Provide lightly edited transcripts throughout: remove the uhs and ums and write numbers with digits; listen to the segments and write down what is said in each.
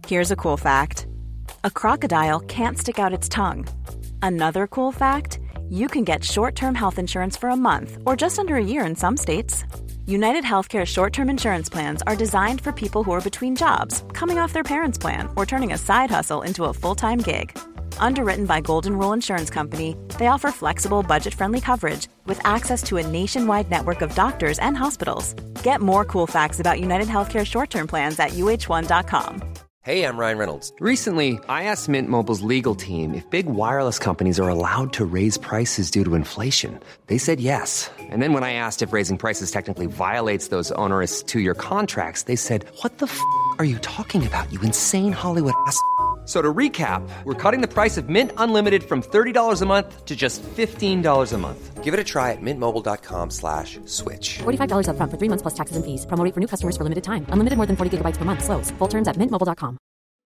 Here's a cool fact. A crocodile can't stick out its tongue. Another cool fact, you can get short-term health insurance for a month or just under a year in some states. United Healthcare short-term insurance plans are designed for people who are between jobs, coming off their parents' plan, or turning a side hustle into a full-time gig. Underwritten by Golden Rule Insurance Company, they offer flexible, budget-friendly coverage with access to a nationwide network of doctors and hospitals. Get more cool facts about United Healthcare short-term plans at uh1.com. Hey, I'm Ryan Reynolds. Recently, I asked Mint Mobile's legal team if big wireless companies are allowed to raise prices due to inflation. They said yes. And then when I asked if raising prices technically violates those onerous two-year contracts, they said, "What the f*** are you talking about, you insane Hollywood ass?" So to recap, we're cutting the price of Mint Unlimited from $30 a month to just $15 a month. Give it a try at mintmobile.com/switch. $45 up front for 3 months plus taxes and fees. Promo rate for new customers for limited time. Unlimited more than 40 gigabytes per month. Slows full terms at mintmobile.com.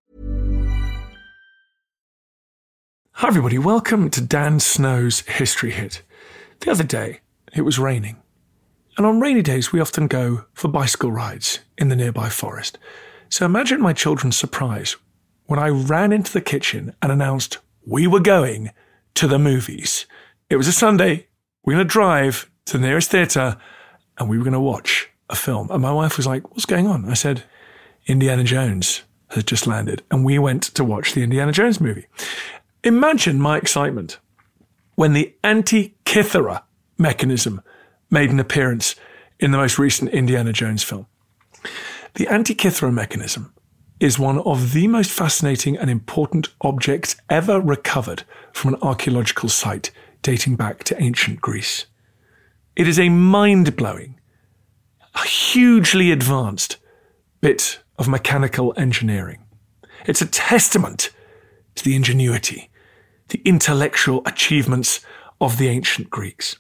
Hi everybody, welcome to Dan Snow's History Hit. The other day, it was raining. And on rainy days, we often go for bicycle rides in the nearby forest. So imagine my children's surprise when I ran into the kitchen and announced we were going to the movies. It was a Sunday. We were going to drive to the nearest theatre and we were going to watch a film. And my wife was like, "What's going on?" I said, "Indiana Jones has just landed." And we went to watch the Indiana Jones movie. Imagine my excitement when the Antikythera mechanism made an appearance in the most recent Indiana Jones film. The Antikythera mechanism is one of the most fascinating and important objects ever recovered from an archaeological site dating back to ancient Greece. It is a mind-blowing, hugely advanced bit of mechanical engineering. It's a testament to the ingenuity, the intellectual achievements of the ancient Greeks.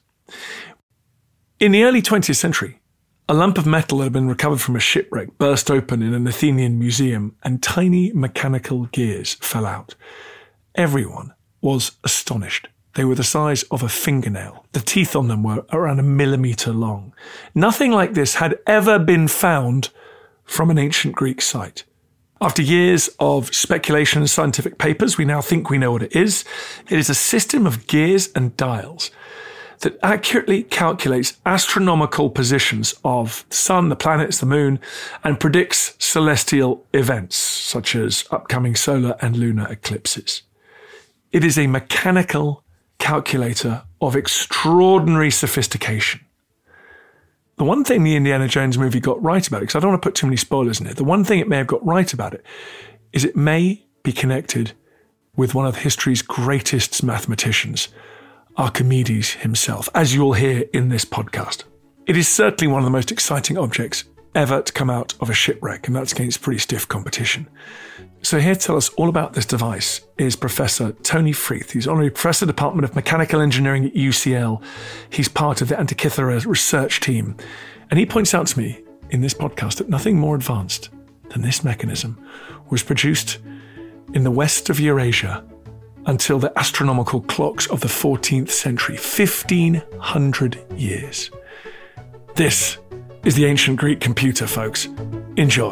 In the early 20th century, a lump of metal that had been recovered from a shipwreck burst open in an Athenian museum and tiny mechanical gears fell out. Everyone was astonished. They were the size of a fingernail. The teeth on them were around 1 millimetre long. Nothing like this had ever been found from an ancient Greek site. After years of speculation and scientific papers, we now think we know what it is. It is a system of gears and dials that accurately calculates astronomical positions of the sun, the planets, the moon, and predicts celestial events such as upcoming solar and lunar eclipses. It is a mechanical calculator of extraordinary sophistication. The one thing the Indiana Jones movie got right about it, because I don't want to put too many spoilers in it, the one thing it may have got right about it is it may be connected with one of history's greatest mathematicians, Archimedes himself, as you'll hear in this podcast. It is certainly one of the most exciting objects ever to come out of a shipwreck, and that's against pretty stiff competition. So here to tell us all about this device is Professor Tony Freeth. He's Honorary Professor, Department of Mechanical Engineering at UCL. He's part of the Antikythera research team. And he points out to me in this podcast that nothing more advanced than this mechanism was produced in the west of Eurasia until the astronomical clocks of the 14th century, 1500 years. This is the ancient Greek computer, folks. Enjoy.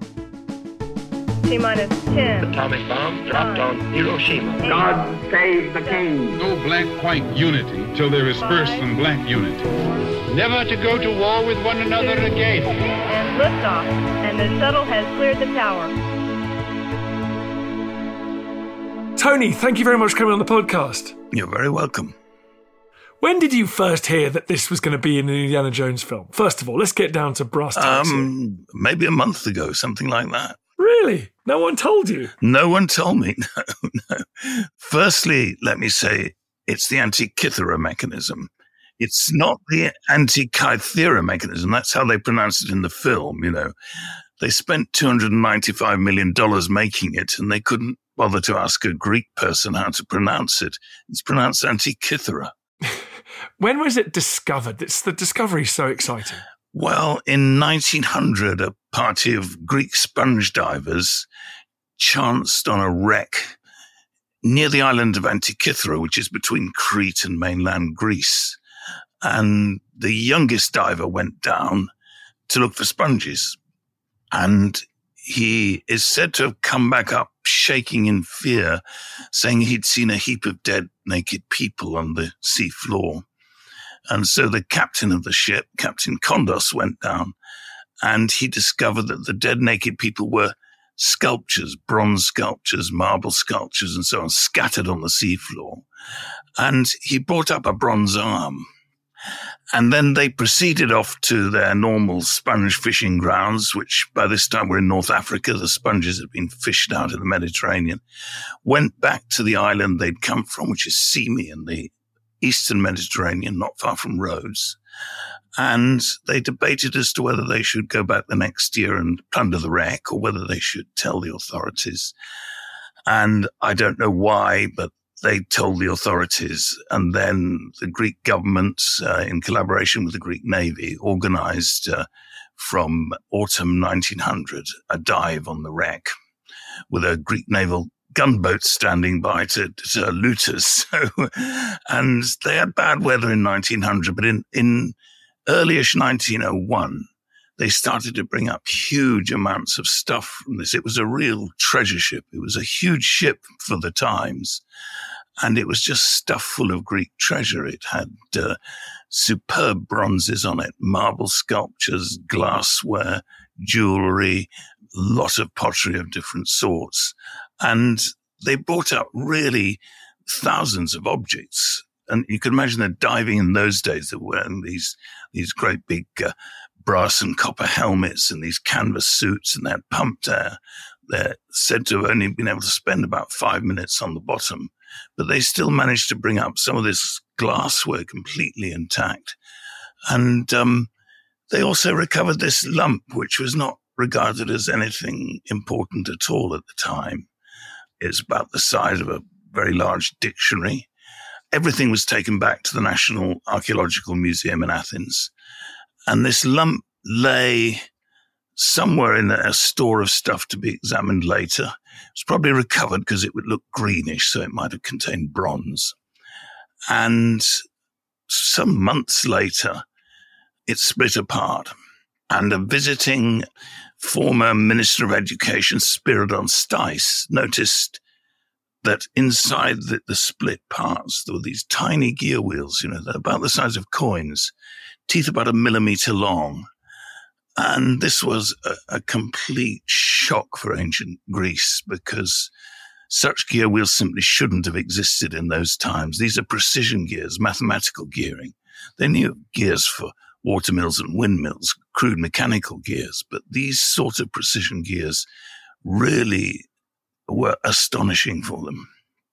T-minus 10. Atomic bomb dropped on Hiroshima. God save the king. No black-white unity till there is first and black unity. Never to go to war with one another again. And liftoff. And the shuttle has cleared the tower. Tony, thank you very much for coming on the podcast. You're very welcome. When did you first hear that this was going to be in an Indiana Jones film? First of all, let's get down to brass tacks. Maybe a month ago, something like that. Really? No one told you? No one told me, no. Firstly, let me say, it's the Antikythera mechanism. It's not the Antikythera mechanism. That's how they pronounce it in the film, you know. They spent $295 million making it, and they couldn't bother to ask a Greek person how to pronounce it. It's pronounced Antikythera. When was it discovered? The discovery is so exciting. Well, in 1900, a party of Greek sponge divers chanced on a wreck near the island of Antikythera, which is between Crete and mainland Greece. And the youngest diver went down to look for sponges. And he is said to have come back up shaking in fear, saying he'd seen a heap of dead, naked people on the sea floor. And so the captain of the ship, Captain Kondos, went down, and he discovered that the dead, naked people were sculptures, bronze sculptures, marble sculptures, and so on, scattered on the seafloor. And he brought up a bronze arm. And then they proceeded off to their normal sponge fishing grounds, which by this time were in North Africa. The sponges had been fished out of the Mediterranean, went back to the island they'd come from, which is Symi in the eastern Mediterranean, not far from Rhodes. And they debated as to whether they should go back the next year and plunder the wreck or whether they should tell the authorities. And I don't know why, but they told the authorities. And then the Greek government, in collaboration with the Greek Navy, organized from autumn 1900 a dive on the wreck with a Greek naval gunboat standing by to loot us. And they had bad weather in 1900, but in early-ish 1901, they started to bring up huge amounts of stuff from this. It was a real treasure ship. It was a huge ship for the times, and it was just stuff full of Greek treasure. It had superb bronzes on it, marble sculptures, glassware, jewelry, a lot of pottery of different sorts. And they brought up really thousands of objects. And you can imagine they're diving in those days. They were wearing these great big brass and copper helmets and these canvas suits, and they had pumped air. They're said to have only been able to spend about 5 minutes on the bottom, but they still managed to bring up some of this glassware completely intact. And they also recovered this lump, which was not regarded as anything important at all at the time. It's about the size of a very large dictionary. Everything was taken back to the National Archaeological Museum in Athens. And this lump lay somewhere in a store of stuff to be examined later. It was probably recovered because it would look greenish, so it might have contained bronze. And some months later, it split apart. And a visiting former Minister of Education, Spiridon Stais, noticed that inside the split parts, there were these tiny gear wheels, they're about the size of coins, teeth about 1 millimeter long. And this was a complete shock for ancient Greece, because such gear wheels simply shouldn't have existed in those times. These are precision gears, mathematical gearing. They knew gears for water mills and windmills, crude mechanical gears, but these sort of precision gears really were astonishing for them.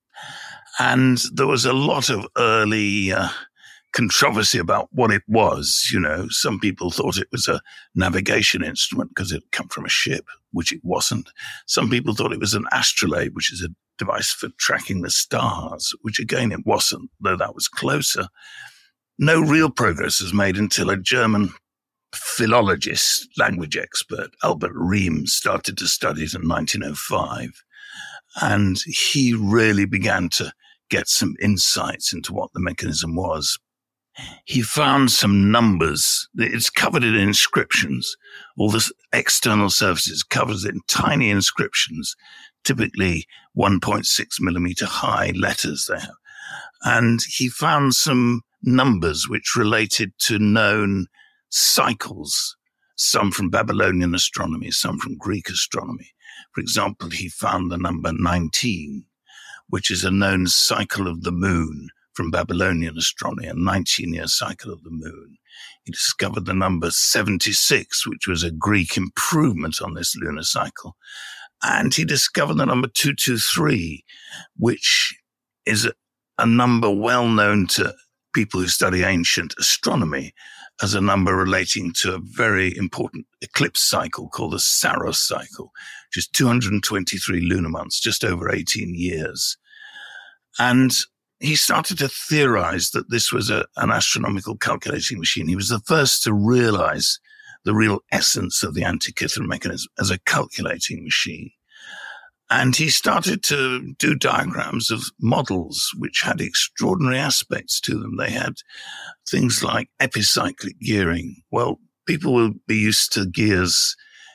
And there was a lot of early controversy about what it was. Some people thought it was a navigation instrument because it had come from a ship, which it wasn't. Some people thought it was an astrolabe, which is a device for tracking the stars, which again it wasn't, though that was closer. No real progress was made until a German philologist, language expert, Albert Riem, started to study it in 1905. And he really began to get some insights into what the mechanism was. He found some numbers. It's covered in inscriptions. All the external surfaces covers it in tiny inscriptions, typically 1.6 millimeter high letters they have. And he found some numbers which related to known cycles, some from Babylonian astronomy, some from Greek astronomy. For example, he found the number 19, which is a known cycle of the moon from Babylonian astronomy, a 19-year cycle of the moon. He discovered the number 76, which was a Greek improvement on this lunar cycle. And he discovered the number 223, which is a number well known to people who study ancient astronomy as a number relating to a very important eclipse cycle called the Saros cycle, which is 223 lunar months, just over 18 years. And he started to theorize that this was an astronomical calculating machine. He was the first to realize the real essence of the Antikythera mechanism as a calculating machine. And he started to do diagrams of models which had extraordinary aspects to them. They had things like epicyclic gearing. Well, people will be used to gears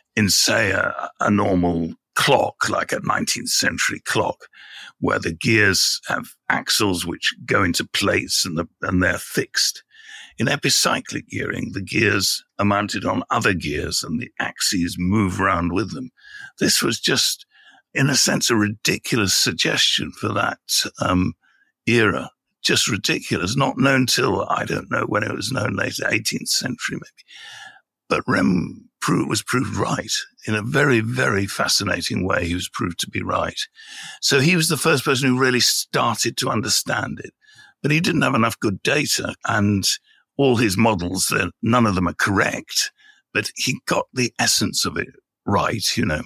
in, say, a normal clock, like a 19th century clock, where the gears have axles which go into plates and they're fixed. In epicyclic gearing, the gears are mounted on other gears and the axes move around with them. This was just, in a sense, a ridiculous suggestion for that era. Just ridiculous. Not known till, I don't know when it was known, later, 18th century maybe. But Rem was proved right in a very, very fascinating way. He was proved to be right. So he was the first person who really started to understand it. But he didn't have enough good data, and all his models, none of them are correct, but he got the essence of it right, you know.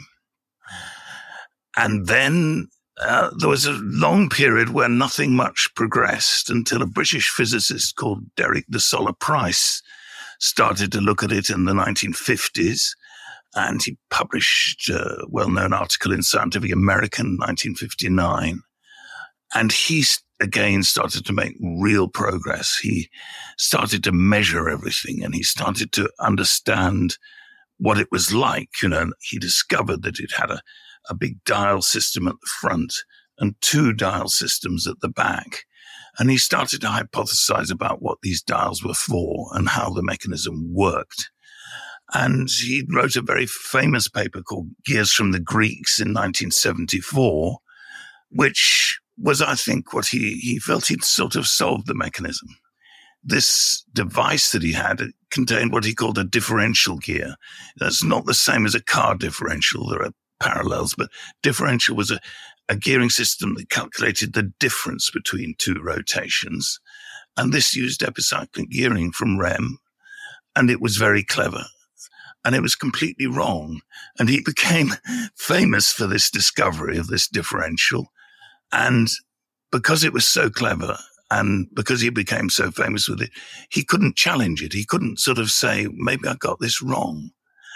And then there was a long period where nothing much progressed until a British physicist called Derek de Solla Price started to look at it in the 1950s. And he published a well-known article in Scientific American in 1959. And he again started to make real progress. He started to measure everything, and he started to understand what it was like. You know, he discovered that it had a big dial system at the front and 2 dial systems at the back. And he started to hypothesize about what these dials were for and how the mechanism worked. And he wrote a very famous paper called Gears from the Greeks in 1974, which was, I think, what he felt he'd sort of solved the mechanism. This device that he had contained what he called a differential gear. That's not the same as a car differential. There are parallels, but differential was a gearing system that calculated the difference between 2 rotations. And this used epicyclic gearing from Rem, and it was very clever. And it was completely wrong. And he became famous for this discovery of this differential. And because it was so clever, and because he became so famous with it, he couldn't challenge it. He couldn't sort of say, maybe I got this wrong.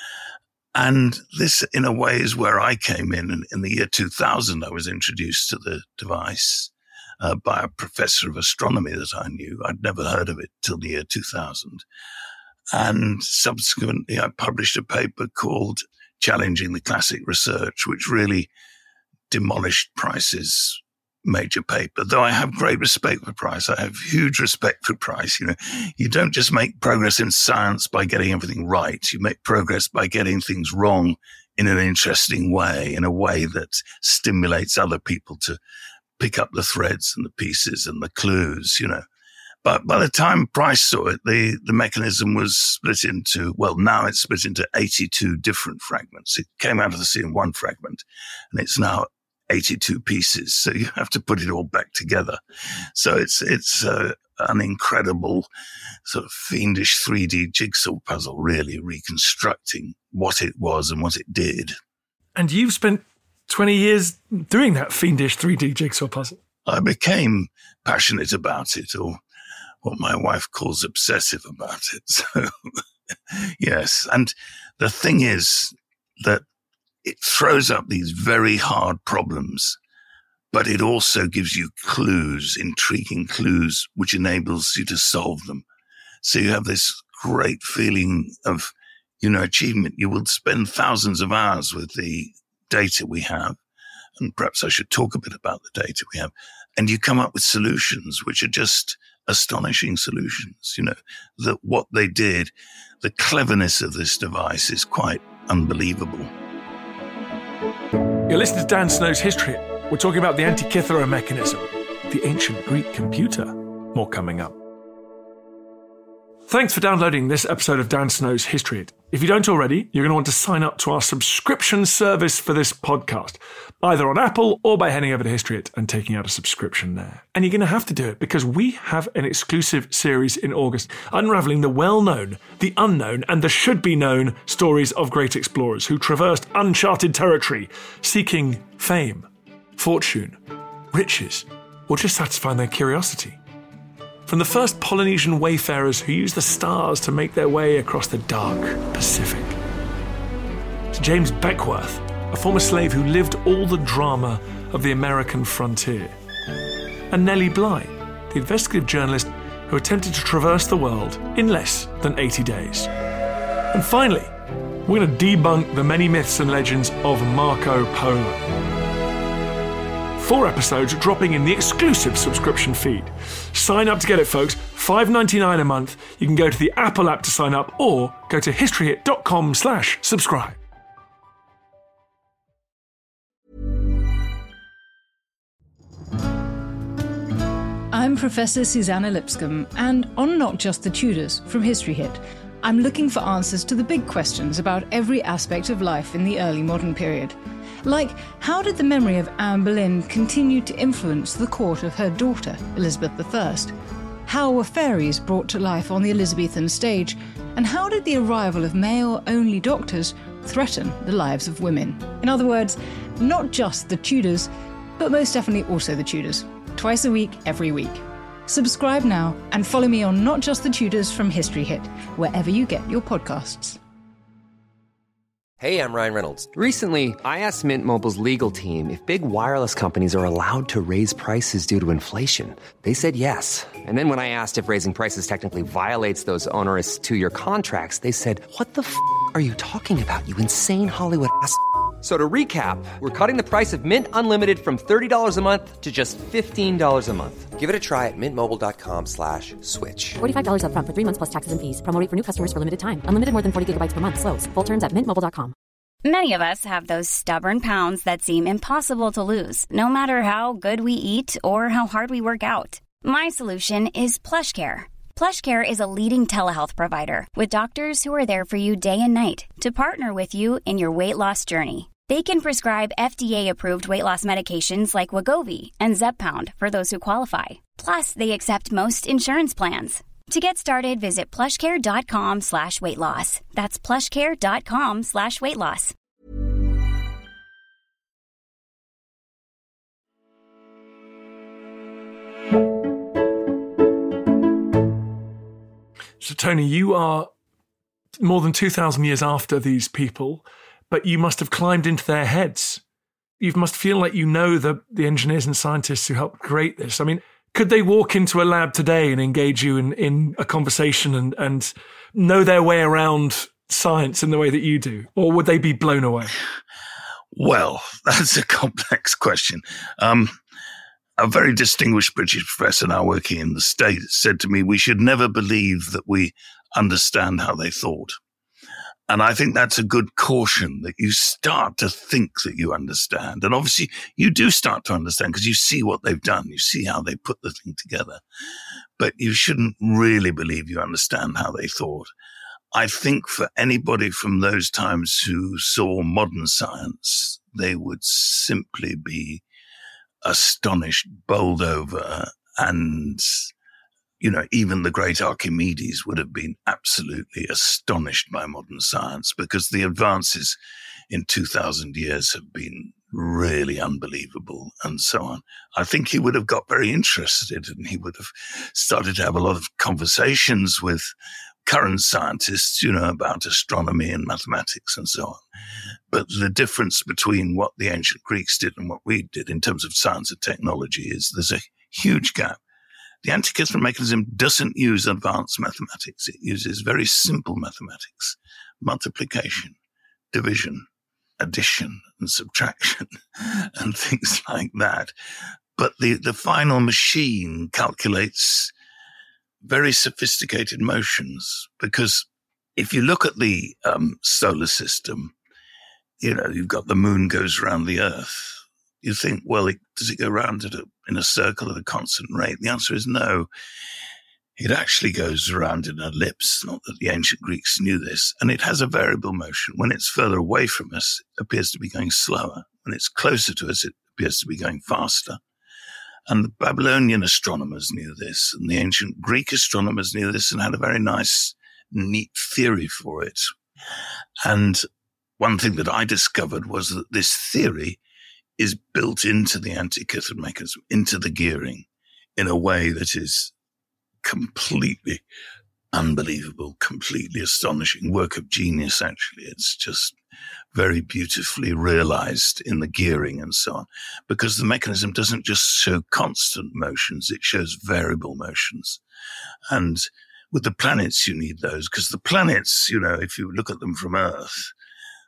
And this, in a way, is where I came in. In the year 2000, I was introduced to the device by a professor of astronomy that I knew. I'd never heard of it till the year 2000. And subsequently, I published a paper called Challenging the Classic Research, which really demolished Price's major paper. Though I have great respect for Price. I have huge respect for Price. You know, you don't just make progress in science by getting everything right. You make progress by getting things wrong in an interesting way, in a way that stimulates other people to pick up the threads and the pieces and the clues, you know. But by the time Price saw it, the mechanism was split into, well, now it's split into 82 different fragments. It came out of the sea in 1 fragment, and it's now 82 pieces. So you have to put it all back together. So it's an incredible sort of fiendish 3D jigsaw puzzle, really reconstructing what it was and what it did. And you've spent 20 years doing that fiendish 3D jigsaw puzzle. I became passionate about it, or what my wife calls obsessive about it. So, yes. And the thing is that it throws up these very hard problems, but it also gives you clues, intriguing clues, which enables you to solve them. So you have this great feeling of, you know, achievement. You will spend thousands of hours with the data we have, and perhaps I should talk a bit about the data we have, and you come up with solutions which are just astonishing solutions. You know, that what they did, the cleverness of this device is quite unbelievable. You're listening to Dan Snow's History. We're talking about the Antikythera mechanism, the ancient Greek computer. More coming up. Thanks for downloading this episode of Dan Snow's History Hit. If you don't already, you're going to want to sign up to our subscription service for this podcast, either on Apple or by heading over to History Hit and taking out a subscription there. And you're going to have to do it because we have an exclusive series in August unravelling the well-known, the unknown, and the should-be-known stories of great explorers who traversed uncharted territory, seeking fame, fortune, riches, or just satisfying their curiosity. From the first Polynesian wayfarers who used the stars to make their way across the dark Pacific, to James Beckworth, a former slave who lived all the drama of the American frontier, and Nellie Bly, the investigative journalist who attempted to traverse the world in less than 80 days. And finally, We're going to debunk the many myths and legends of Marco Polo. 4 episodes dropping in the exclusive subscription feed. Sign up to get it, folks. $5.99 a month. You can go to the Apple app to sign up or go to historyhit.com/subscribe. I'm Professor Susanna Lipscomb, and on Not Just the Tudors from History Hit, I'm looking for answers to the big questions about every aspect of life in the early modern period. Like, how did the memory of Anne Boleyn continue to influence the court of her daughter, Elizabeth I? How were fairies brought to life on the Elizabethan stage? And how did the arrival of male-only doctors threaten the lives of women? In other words, not just the Tudors, but most definitely also the Tudors. Twice a week, every week. Subscribe now and follow me on Not Just the Tudors from History Hit, wherever you get your podcasts. Hey, I'm Ryan Reynolds. Recently, I asked Mint Mobile's legal team if big wireless companies are allowed to raise prices due to inflation. They said yes. And then when I asked if raising prices technically violates those onerous 2-year contracts, they said, "What the f*** are you talking about, you insane Hollywood ass?" So to recap, we're cutting the price of Mint Unlimited from $30 a month to just $15 a month. Give it a try at mintmobile.com/switch. $45 up front for 3 months plus taxes and fees. Promo rate for new customers for limited time. Unlimited more than 40 gigabytes per month. Slows full terms at mintmobile.com. Many of us have those stubborn pounds that seem impossible to lose, no matter how good we eat or how hard we work out. My solution is PlushCare. PlushCare is a leading telehealth provider with doctors who are there for you day and night to partner with you in your weight loss journey. They can prescribe FDA-approved weight loss medications like Wegovy and Zepbound for those who qualify. Plus, they accept most insurance plans. To get started, visit plushcare.com/weightloss. That's plushcare.com/weightloss. So, Tony, you are more than 2,000 years after these people, but you must have climbed into their heads. You must feel like you know the engineers and scientists who helped create this. I mean, could they walk into a lab today and engage you in a conversation and know their way around science in the way that you do? Or would they be blown away? Well, that's a complex question. A very distinguished British professor now working in the States said to me, we should never believe that we understand how they thought. And I think that's a good caution, that you start to think that you understand. And obviously you do start to understand because you see what they've done. You see how they put the thing together. But you shouldn't really believe you understand how they thought. I think for anybody from those times who saw modern science, they would simply be astonished, bowled over, and even the great Archimedes would have been absolutely astonished by modern science because the advances in 2,000 years have been really unbelievable and so on. I think he would have got very interested and he would have started to have a lot of conversations with current scientists, about astronomy and mathematics and so on. But the difference between what the ancient Greeks did and what we did in terms of science and technology is there's a huge gap. The Antikythera mechanism doesn't use advanced mathematics. It uses very simple mathematics, multiplication, division, addition, and subtraction, and things like that. But the final machine calculates very sophisticated motions, because if you look at the solar system, you've got the moon goes around the Earth. You think, well, does it go around in a circle at a constant rate? The answer is no. It actually goes around in an ellipse, not that the ancient Greeks knew this, and it has a variable motion. When it's further away from us, it appears to be going slower. When it's closer to us, it appears to be going faster. And the Babylonian astronomers knew this, and the ancient Greek astronomers knew this and had a very nice, neat theory for it. And one thing that I discovered was that this theory is built into the Antikythera mechanism, into the gearing, in a way that is completely unbelievable, completely astonishing, work of genius, actually. It's just very beautifully realized in the gearing and so on, because the mechanism doesn't just show constant motions, it shows variable motions. And with the planets, you need those, because the planets, if you look at them from Earth,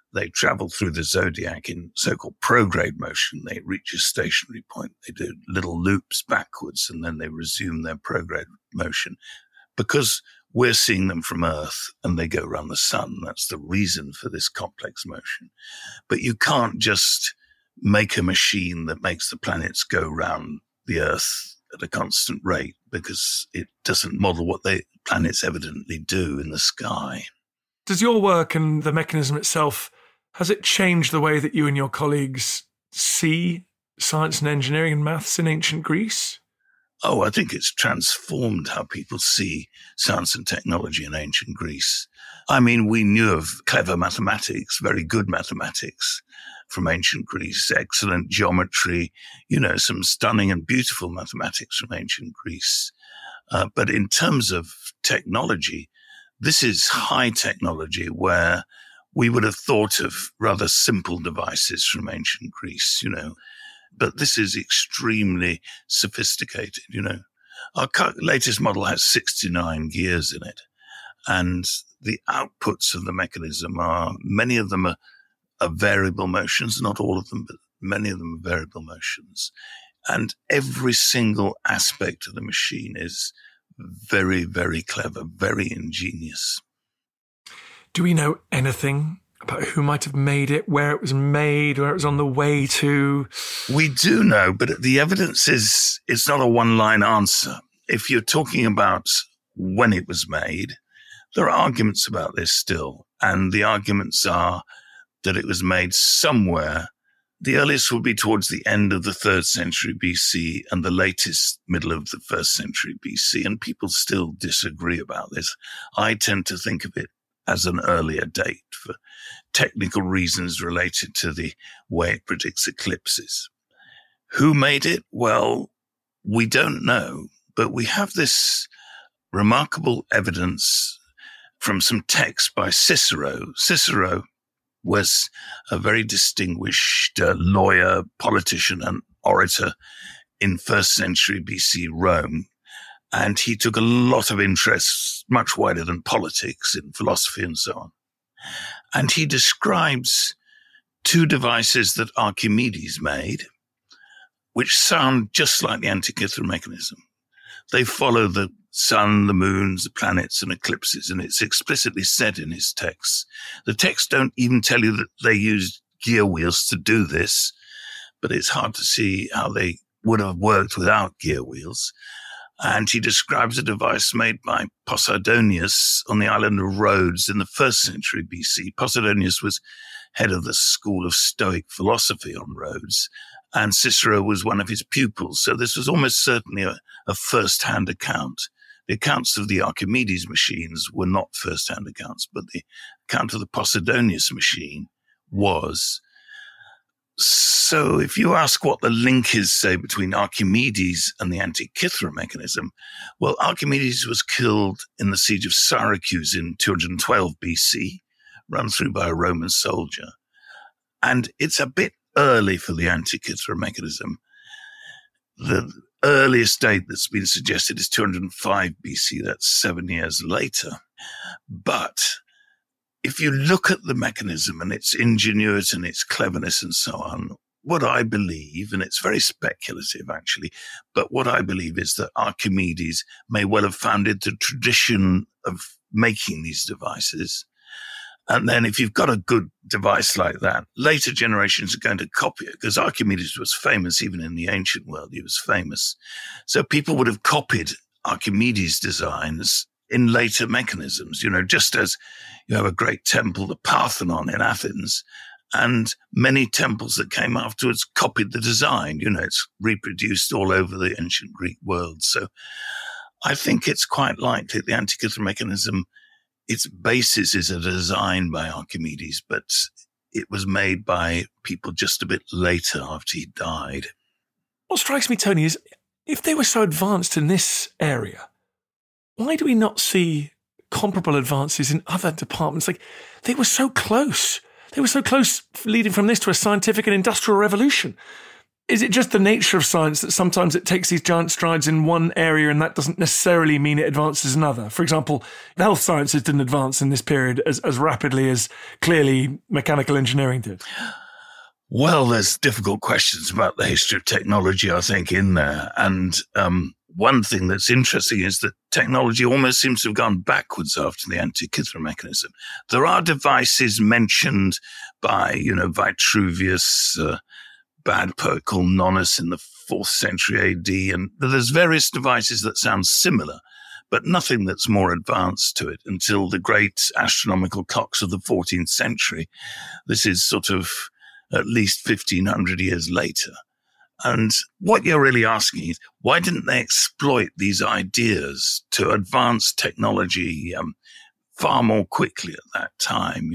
They travel through the zodiac in so-called prograde motion. They reach a stationary point. They do little loops backwards, and then they resume their prograde motion. Because we're seeing them from Earth and they go around the sun, that's the reason for this complex motion. But you can't just make a machine that makes the planets go round the Earth at a constant rate, because it doesn't model what the planets evidently do in the sky. Does your work and the mechanism itself, has it changed the way that you and your colleagues see science and engineering and maths in ancient Greece? Oh, I think it's transformed how people see science and technology in ancient Greece. I mean, we knew of clever mathematics, very good mathematics from ancient Greece, excellent geometry, some stunning and beautiful mathematics from ancient Greece. But in terms of technology, this is high technology where we would have thought of rather simple devices from ancient Greece, but this is extremely sophisticated, Our latest model has 69 gears in it, and the outputs of the mechanism many of them are variable motions, not all of them, but many of them are variable motions. And every single aspect of the machine is very, very clever, very ingenious. Do we know anything about who might have made it, where it was made, where it was on the way to? We do know, but the evidence it's not a one-line answer. If you're talking about when it was made, there are arguments about this still. And the arguments are that it was made somewhere. The earliest would be towards the end of the 3rd century BC and the latest middle of the 1st century BC. And people still disagree about this. I tend to think of it as an earlier date for technical reasons related to the way it predicts eclipses. Who made it? Well, we don't know, but we have this remarkable evidence from some texts by Cicero. Cicero was a very distinguished lawyer, politician, and orator in 1st century BC Rome. And he took a lot of interest, much wider than politics, in philosophy and so on. And he describes 2 devices that Archimedes made, which sound just like the Antikythera mechanism. They follow the sun, the moons, the planets, and eclipses, and it's explicitly said in his texts. The texts don't even tell you that they used gear wheels to do this, but it's hard to see how they would have worked without gear wheels. And he describes a device made by Posidonius on the island of Rhodes in the 1st century BC. Posidonius was head of the school of Stoic philosophy on Rhodes, and Cicero was one of his pupils. So this was almost certainly a first-hand account. The accounts of the Archimedes machines were not first-hand accounts, but the account of the Posidonius machine was. So if you ask what the link is, say, between Archimedes and the Antikythera mechanism, well, Archimedes was killed in the siege of Syracuse in 212 BC, run through by a Roman soldier. And it's a bit early for the Antikythera mechanism. The earliest date that's been suggested is 205 BC. That's 7 years later. But if you look at the mechanism and its ingenuity and its cleverness and so on, what I believe, and it's very speculative actually, but what I believe is that Archimedes may well have founded the tradition of making these devices. And then if you've got a good device like that, later generations are going to copy it, because Archimedes was famous even in the ancient world. He was famous. So people would have copied Archimedes' designs in later mechanisms, just as you have a great temple, the Parthenon in Athens, and many temples that came afterwards copied the design. It's reproduced all over the ancient Greek world. So I think it's quite likely the Antikythera mechanism, its basis is a design by Archimedes, but it was made by people just a bit later after he died. What strikes me, Tony, is if they were so advanced in this area, why do we not see comparable advances in other departments? Like, they were so close. They were so close leading from this to a scientific and industrial revolution. Is it just the nature of science that sometimes it takes these giant strides in one area and that doesn't necessarily mean it advances another? For example, the health sciences didn't advance in this period as rapidly as clearly mechanical engineering did. Well, there's difficult questions about the history of technology, I think, in there. And one thing that's interesting is that technology almost seems to have gone backwards after the Antikythera mechanism. There are devices mentioned by, Vitruvius, bad poet called Nonnus in the 4th century AD, and there's various devices that sound similar, but nothing that's more advanced to it until the great astronomical clocks of the 14th century. This is sort of at least 1,500 years later. And what you're really asking is, why didn't they exploit these ideas to advance technology far more quickly at that time,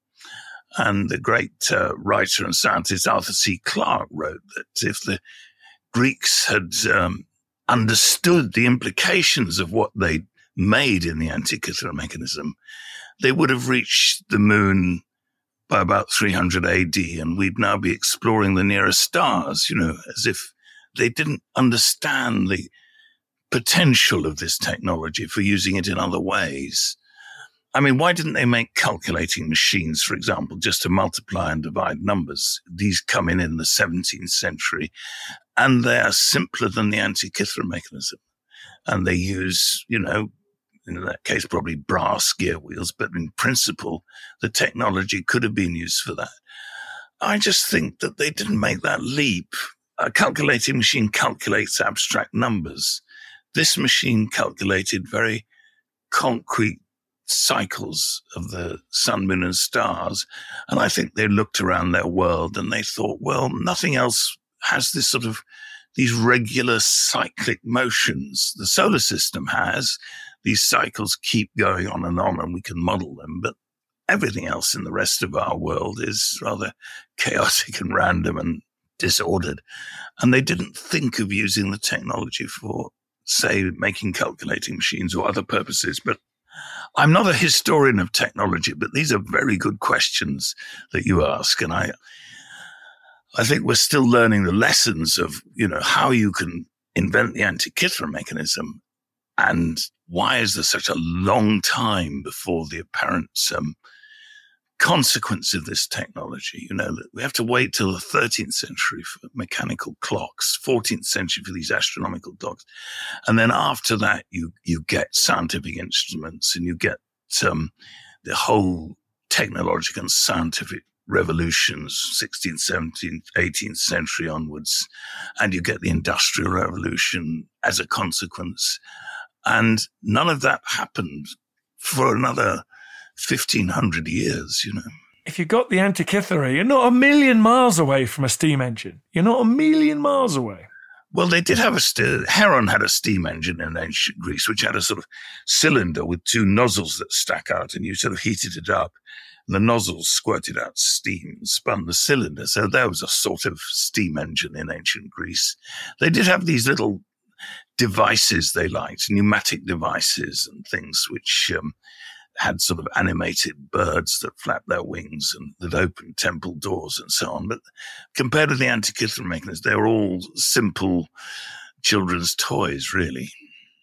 And the great writer and scientist Arthur C. Clarke wrote that if the Greeks had understood the implications of what they made in the Antikythera mechanism, they would have reached the moon by about 300 AD, and we'd now be exploring the nearest stars, as if they didn't understand the potential of this technology for using it in other ways. I mean, why didn't they make calculating machines, for example, just to multiply and divide numbers? These come in the 17th century, and they are simpler than the Antikythera mechanism. And they use, in that case, probably brass gear wheels, but in principle, the technology could have been used for that. I just think that they didn't make that leap. A calculating machine calculates abstract numbers. This machine calculated very concrete cycles of the sun, moon, and stars. And I think they looked around their world and they thought, well, nothing else has this sort of these regular cyclic motions. The solar system has. These cycles keep going on and we can model them. But everything else in the rest of our world is rather chaotic and random and disordered. And they didn't think of using the technology for, say, making calculating machines or other purposes. But I'm not a historian of technology, but these are very good questions that you ask. And I think we're still learning the lessons of, how you can invent the Antikythera mechanism and why is there such a long time before the apparent consequence of this technology? That we have to wait till the 13th century for mechanical clocks, 14th century for these astronomical clocks. And then after that, you get scientific instruments and you get the whole technological and scientific revolutions, 16th, 17th, 18th century onwards, and you get the Industrial Revolution as a consequence. And none of that happened for another 1,500 years, If you got the Antikythera, you're not a million miles away from a steam engine. You're not a million miles away. Well, they did have Heron had a steam engine in ancient Greece, which had a sort of cylinder with two nozzles that stack out, and you sort of heated it up. And the nozzles squirted out steam and spun the cylinder. So there was a sort of steam engine in ancient Greece. They did have these little devices they liked, pneumatic devices and things which had sort of animated birds that flapped their wings and that opened temple doors and so on. But compared to the Antikythera mechanism, they were all simple children's toys, really.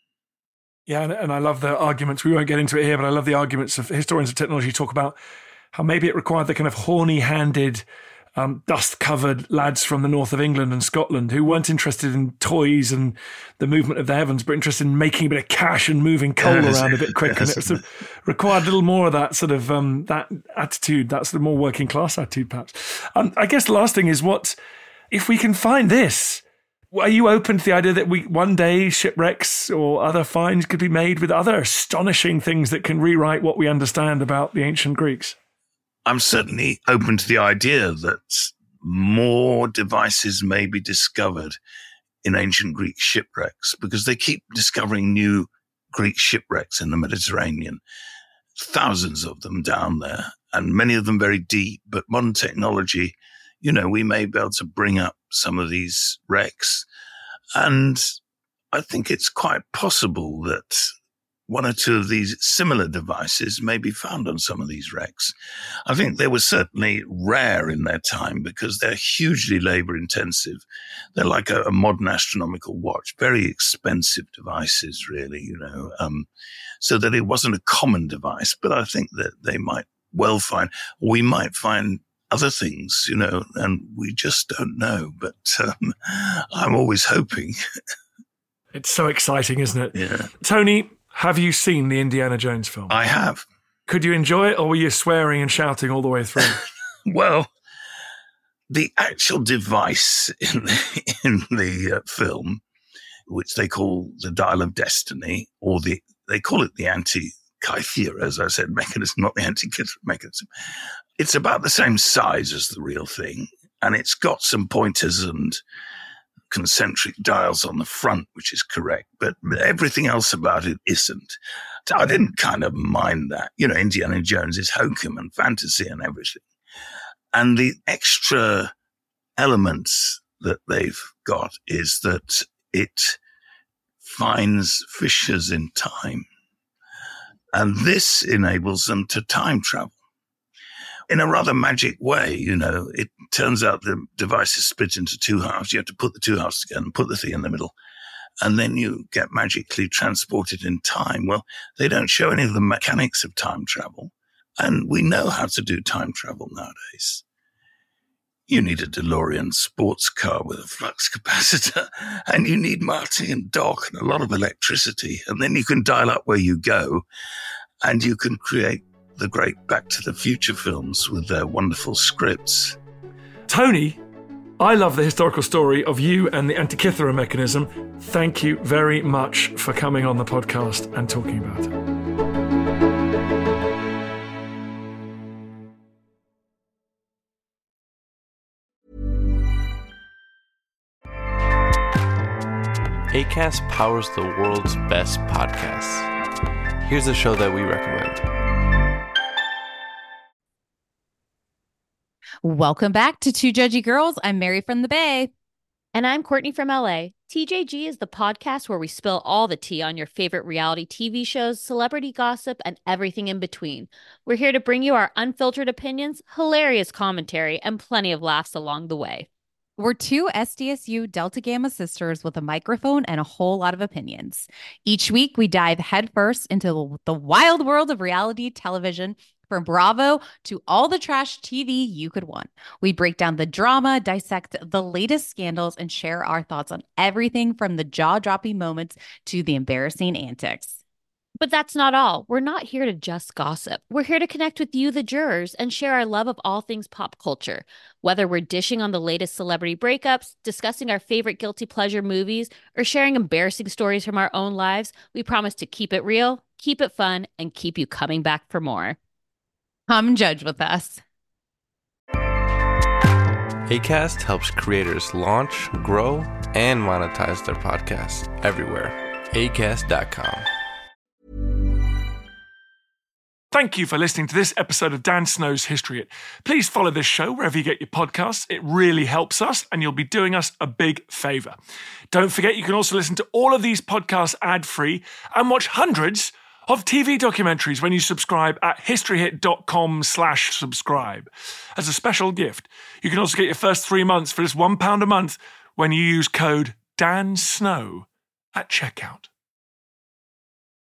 Yeah, and I love the arguments. We won't get into it here, but I love the arguments of historians of technology talk about how maybe it required the kind of horny-handed, dust-covered lads from the north of England and Scotland who weren't interested in toys and the movement of the heavens, but interested in making a bit of cash and moving coal around a bit quicker. And it sort of required a little more of that sort of that attitude, that sort of more working-class attitude, perhaps. I guess the last thing is, what if we can find this? Are you open to the idea that one day shipwrecks or other finds could be made with other astonishing things that can rewrite what we understand about the ancient Greeks? I'm certainly open to the idea that more devices may be discovered in ancient Greek shipwrecks because they keep discovering new Greek shipwrecks in the Mediterranean. Thousands of them down there, and many of them very deep. But modern technology, we may be able to bring up some of these wrecks. And I think it's quite possible that one or two of these similar devices may be found on some of these wrecks. I think they were certainly rare in their time because they're hugely labor intensive. They're like a modern astronomical watch, very expensive devices, really, so that it wasn't a common device. But I think that they might well we might find other things, and we just don't know. But I'm always hoping. It's so exciting, isn't it? Yeah. Tony, have you seen the Indiana Jones film? I have. Could you enjoy it, or were you swearing and shouting all the way through? Well, the actual device in the film, which they call the Dial of Destiny, or they call it the Antikythera, as I said, mechanism, not the Antikythera mechanism. It's about the same size as the real thing, and it's got some pointers and concentric dials on the front, which is correct, but everything else about it isn't. I didn't kind of mind that. Indiana Jones is hokum and fantasy and everything. And the extra elements that they've got is that it finds fissures in time. And this enables them to time travel. In a rather magic way, it turns out the device is split into two halves. You have to put the two halves together and put the thing in the middle. And then you get magically transported in time. Well, they don't show any of the mechanics of time travel. And we know how to do time travel nowadays. You need a DeLorean sports car with a flux capacitor, and you need Marty and Doc and a lot of electricity. And then you can dial up where you go, and you can create the great Back to the Future films with their wonderful scripts. Tony, I love the historical story of you and the Antikythera mechanism. Thank you very much for coming on the podcast and talking about it. Acast powers the world's best podcasts. Here's a show that we recommend. Welcome back to Two Judgy Girls. I'm Mary from the Bay. And I'm Courtney from LA. TJG is the podcast where we spill all the tea on your favorite reality TV shows, celebrity gossip, and everything in between. We're here to bring you our unfiltered opinions, hilarious commentary, and plenty of laughs along the way. We're two SDSU Delta Gamma sisters with a microphone and a whole lot of opinions. Each week, we dive headfirst into the wild world of reality television, from Bravo to all the trash TV you could want. We break down the drama, dissect the latest scandals, and share our thoughts on everything from the jaw-dropping moments to the embarrassing antics. But that's not all. We're not here to just gossip. We're here to connect with you, the jurors, and share our love of all things pop culture. Whether we're dishing on the latest celebrity breakups, discussing our favorite guilty pleasure movies, or sharing embarrassing stories from our own lives, we promise to keep it real, keep it fun, and keep you coming back for more. Come judge with us. Acast helps creators launch, grow, and monetize their podcasts everywhere. Acast.com. Thank you for listening to this episode of Dan Snow's History Hit. Please follow this show wherever you get your podcasts. It really helps us, and you'll be doing us a big favour. Don't forget, you can also listen to all of these podcasts ad-free and watch hundreds of TV documentaries when you subscribe at historyhit.com/subscribe. As a special gift, you can also get your first 3 months for just £1 a month when you use code DANSNOW at checkout.